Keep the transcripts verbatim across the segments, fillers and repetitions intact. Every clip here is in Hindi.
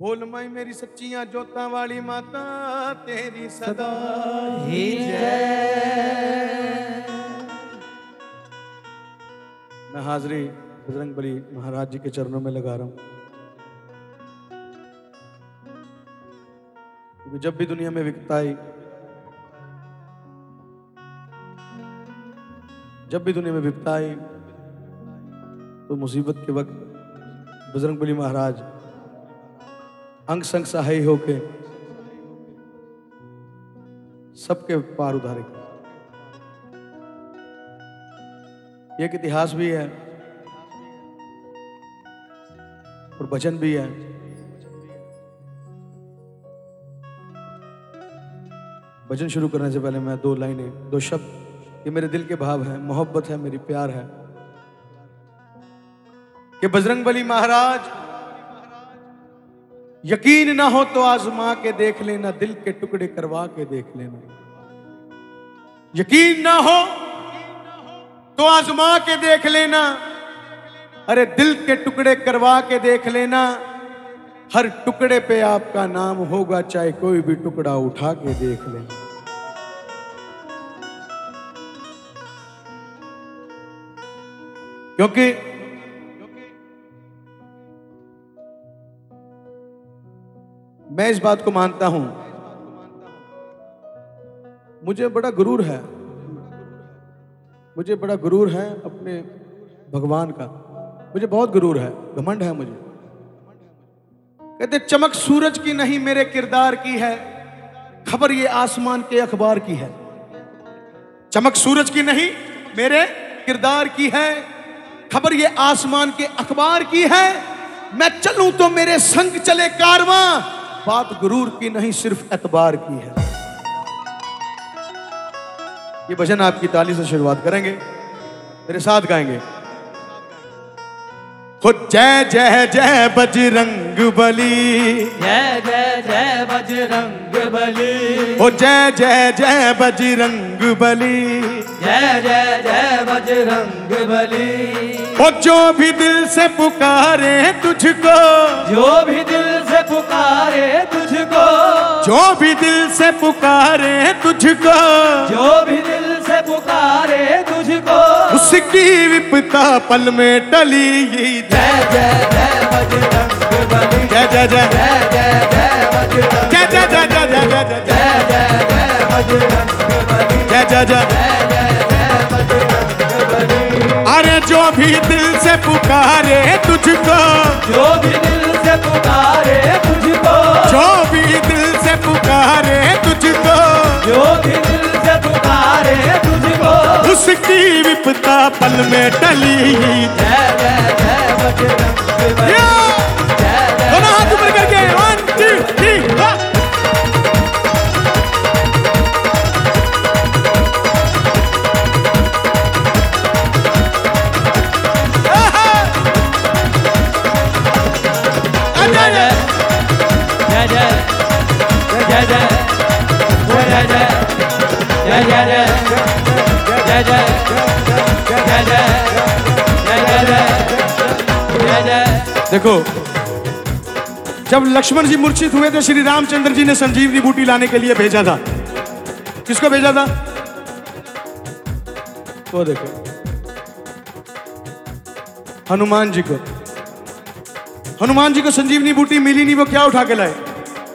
बोल माई मेरी सच्चियां जोतां वाली माता तेरी सदा ही जय। मैं हाजरी बजरंग बली महाराज जी के चरणों में लगा रहा हूं, क्योंकि जब भी दुनिया में विपत्ति आई, जब भी दुनिया में विपत्ति आई तो मुसीबत के वक्त बजरंग बली महाराज अंग संग सहाय होके सबके पार उधारे। ये एक इतिहास भी है और वचन भी है। वचन शुरू करने से पहले मैं दो लाइनें, दो शब्द, ये मेरे दिल के भाव है, मोहब्बत है, मेरी प्यार है कि बजरंग बली महाराज यकीन ना हो तो आजमा के देख लेना, दिल के टुकड़े करवा के देख लेना। यकीन ना हो तो आजमा के देख लेना, अरे दिल के टुकड़े करवा के देख लेना। हर टुकड़े पे आपका नाम होगा, चाहे कोई भी टुकड़ा उठा के देख लेना। क्योंकि मैं इस बात को मानता हूं, मुझे बड़ा गुरूर है, मुझे बड़ा गुरूर है अपने भगवान का, मुझे बहुत गुरूर है, घमंड है मुझे। कहते चमक सूरज की नहीं मेरे किरदार की है, खबर ये आसमान के अखबार की है। चमक सूरज की नहीं मेरे किरदार की है, खबर ये आसमान के अखबार की है। मैं चलूं तो मेरे संग चले कारवां, बात गुरूर की नहीं सिर्फ एतबार की है। ये भजन आपकी ताली से शुरुआत करेंगे, मेरे साथ गाएंगे। हो जय जय जय बजरंग बली, जय जय जय बजरंग बली। हो जय जय जय बजरंग बली, जय जय जय बजरंग बली। हो जो भी दिल से पुकारे तुझको, जो भी दिल से पुकारे तुझको, जो भी दिल से पुकारे तुझको, जो भी दिल से पुकारे तुझको, उसकी विपदा पल में टली। जय जय जय बजरंग बली। जय जय जय जय जय जय बजरंग। जय जय जय जय जय जय जय जय जय जय बजरंग बली। जय जय जय। जय जय जय बजरंग बली। अरे जो भी दिल से पुकारे तुझको, जो भी दिल से पुकारे तुझको, जो भी दिल से पुकारे तुझको, जो भी दिल से पुकारे तुझको, उसकी विपदा पल में टली। जय जय जय बजरंग बली। दोनों हाथ ऊपर करके वन टू थ्री फोर। देखो, जब लक्ष्मण जी मूर्छित हुए तो श्री रामचंद्र जी ने संजीवनी बूटी लाने के लिए भेजा था। किसको भेजा था? वो देखो, हनुमान जी को। हनुमान जी को संजीवनी बूटी मिली नहीं, वो क्या उठा के लाए?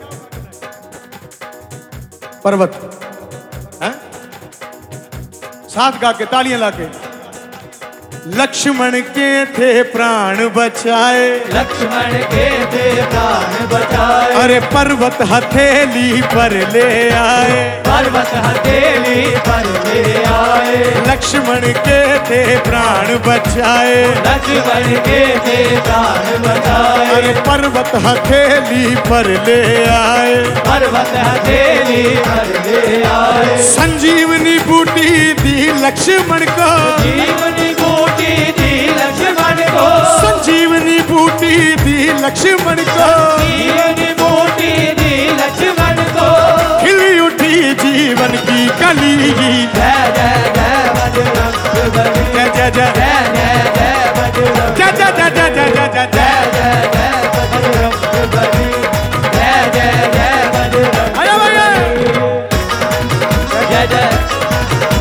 पर्वत। है? साथ गा के, तालियां लाके। लक्ष्मण के थे प्राण बचाए, लक्ष्मण के थे प्राण बचाए। अरे पर्वत हथेली पर ले आए, पर्वत हथेली पर ले आए। लक्ष्मण के थे प्राण बचाए, लक्ष्मण के थे प्राण बचाए। अरे पर्वत हथेली पर ले आए, पर्वत हथेली पर ले आए। संजीवनी बूटी दी लक्ष्मण को, जीवनी बूटी दी लक्ष्मण को, संजीवनी बूटी दी लक्ष्मण को, जीवनी बूटी दी लक्ष्मण को, खिली उठी जीवन की कली। जय जय जय बजरंग बली। जय जय जय जय जय जय बजरंग। जय जय जय जय जय जय जय जय जय जय बजरंग बली।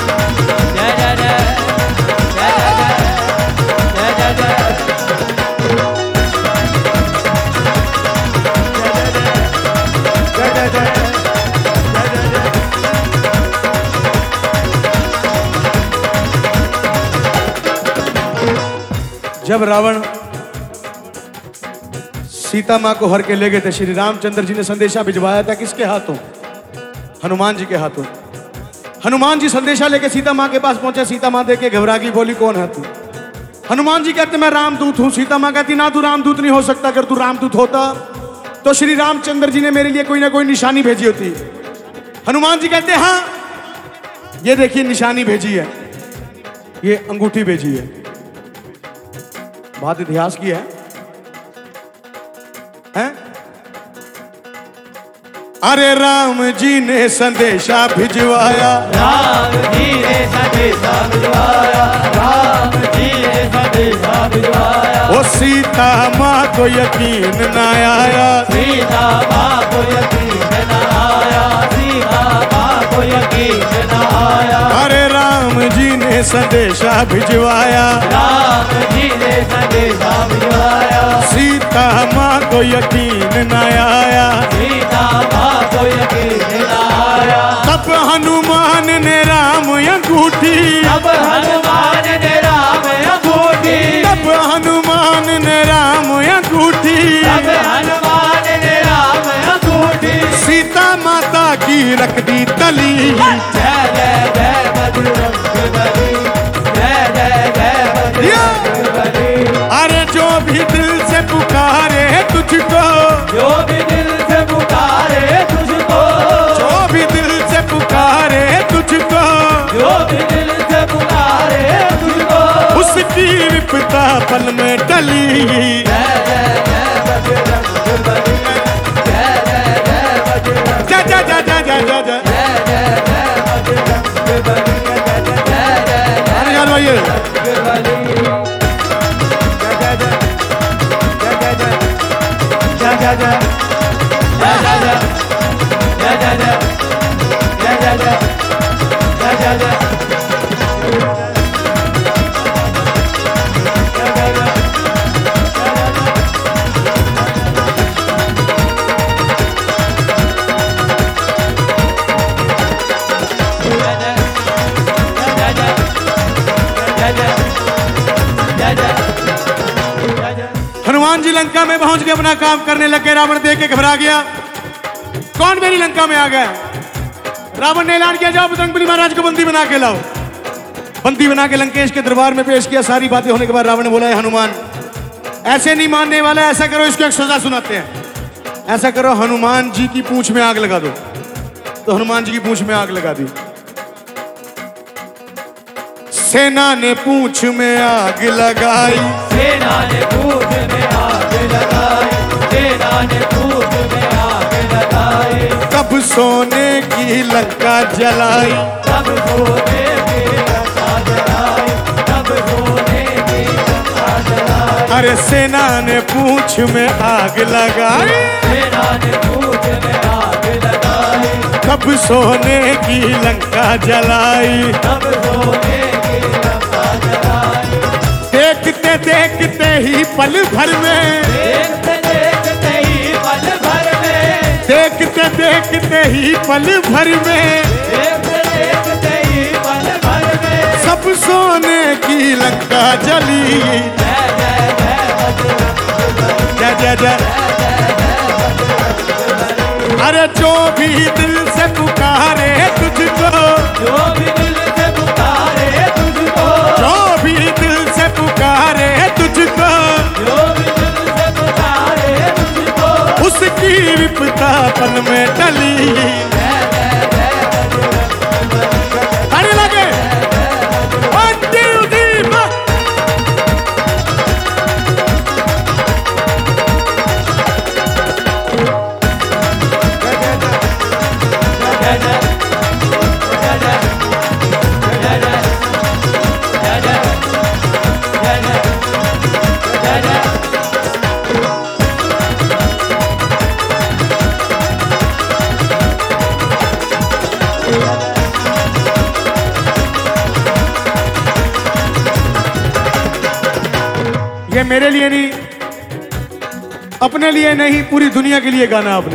जय जय जय जय जय जय जय जब रावण सीता मां को हर के ले गए थे, श्री रामचंद्र जी ने संदेशा भिजवाया था किसके हाथों? हनुमान जी के हाथों। हनुमान जी संदेशा लेके सीता मां के पास पहुंचे। सीता मां देख के घबरा गई, बोली कौन है तू? हनुमान जी कहते मैं रामदूत हूं। सीता मां कहती ना, तू रामदूत नहीं हो सकता। अगर तू रामदूत होता तो श्री रामचंद्र जी ने मेरे लिए कोई ना कोई निशानी भेजी होती। हनुमान जी कहते हाँ, ये देखिए निशानी भेजी है, ये अंगूठी भेजी है। बात इतिहास की है, हैं? अरे राम जी ने संदेशा भिजवाया, राम जी ने संदेशा भिजवाया, राम जी ने संदेशा भिजवाया। ओ सीता माँ को यकीन न आया, सीता माँ को यकीन न आया, सीता माँ को यकीन न आया। अरे राम जी ने संदेशा भिजवाया, राम जी ने संदेशा भिजवाया। सीता माँ को यकीन न आया, सीता माँ को यकीन न आया। तब हनुमान ने राम अंगूठी, तब हनुमान ने राम अंगूठी, तब हनुमान ने राम अंगूठी, तब हनुमान ने राम अंगूठी सीता माता की रख दी तली। जय जय जय बजरंगबली, जय जय जय बजरंगबली। अरे जो भी दिल से पुकारे तुझको, जो भी दिल से पुकारे तुझको, जो भी दिल से पुकारे तुझको, जो भी दिल से पुकारे तुझको, उसकी विपदा पल में टली। जय जय जय बजरंगबली, जय जय जय बजरंगबली, जा जा जा जा जा जा जा। जय जय जय बजरंगबली, जय जय जय अरे यार भाई ये। बजरंगबली। जा जा जा। जय जय जय जय जय जय जय जय जय जय जय जय। हनुमान जी लंका में पहुंच के अपना काम करने लगे। रावण देख के घबरा गया, कौन मेरी लंका में आ गया? रावण ने ऐलान किया, जाओ बजरंगबली महाराज को बंदी बना के लाओ। बंदी बना के लंकेश के दरबार में पेश किया। सारी बातें होने के बाद रावण ने बोला, हनुमान ऐसे नहीं मानने वाला, ऐसा करो इसको एक सजा सुनाते हैं। ऐसा करो हनुमान जी की पूंछ में आग लगा दो। तो हनुमान जी की पूंछ में आग लगा दी। सेना ने पूंछ में आग लगाई, सेना ने पूंछ में आग लगाई, सेना ने पूंछ में आग लगाई। कब सोने की लंका जलाई, तब सोने की लंका जलाई, तब सोने की लंका जलाई। अरे सेना ने पूंछ में आग लगाई, सेना ने पूंछ में आग लगाई, कब सोने की लंका जलाई। तब सोने की लंका जलाई। देखते देखते ही पल भर में, देखते देखते ही पल भर में, देखते देखते ही पल भर में, देखते देखते ही पल भर में, सब सोने की लंका जली। जय जय जय बजरंगबली, जय जय जय। अरे जो भी दिल से पुकारे तुझको, जो भी दिल से पुकारे तुझको, जो भी दिल से पुकारे तुझको, जो भी दिल से पुकारे तुझको, उसकी विपदा पल में टली। जय जय जय बजरंगबली, अरे लगे One, two, three, four. ये मेरे लिए नहीं, अपने लिए नहीं, पूरी दुनिया के लिए गाना आपने।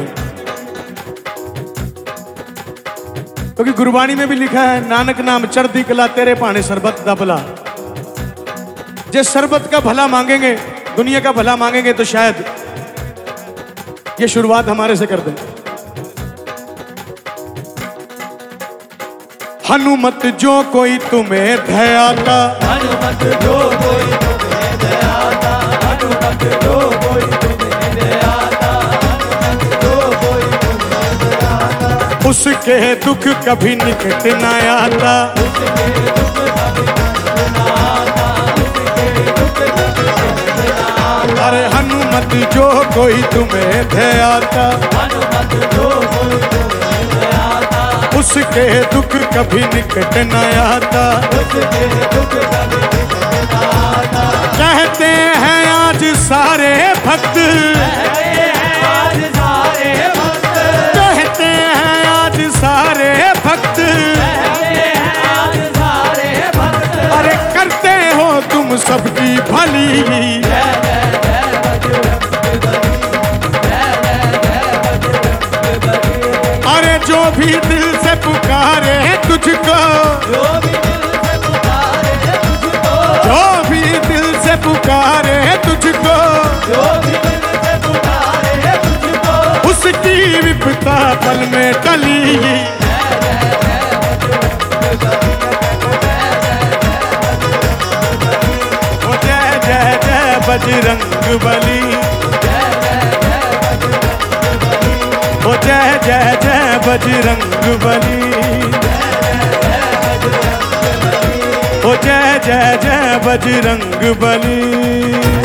क्योंकि तो गुरबाणी में भी लिखा है, नानक नाम चढ़ती कला तेरे पाने सरबत दा भला। जे सरबत का भला मांगेंगे, दुनिया का भला मांगेंगे, तो शायद ये शुरुआत हमारे से कर दें। हनुमत जो कोई तुम्हें दयाता, हनुमत जो कोई तुम्हें दयाता, हनुमत जो कोई तुम्हें दयाता, हनुमत जो कोई तुम्हें दयाता, उसके दुख कभी निकट न आता, उसके दुख कभी निकट न आता, उसके दुख कभी निकट न आता। अरे हनुमत जो कोई तुम्हें दयाता, हनुमत जो कोई तुम्हें दयाता, उसके दुख कभी निकट न आता। उसके दुख कभी निकट न आता। कहते हैं आज सारे भक्त, कहते हैं आज सारे भक्त, कहते हैं आज सारे भक्त, कहते हैं आज सारे भक्त, अरे करते हो तुम सबकी भली। जय जय जय बजरंगबली, जय जय जय बजरंगबली। अरे जो भी दिल से पुकारे तुझको, जो भी दिल से पुकारे तुझको, जो भी दिल से पुकारे तुझको, जो भी दिल से पुकारे तुझको, उसकी विपदा पल में टली। जय जय जय बजरंगबली, ओ जय जय जय बजरंगबली, ओ जय जय जय बजरंगबली, ओ जय जय जय बजरंगबली।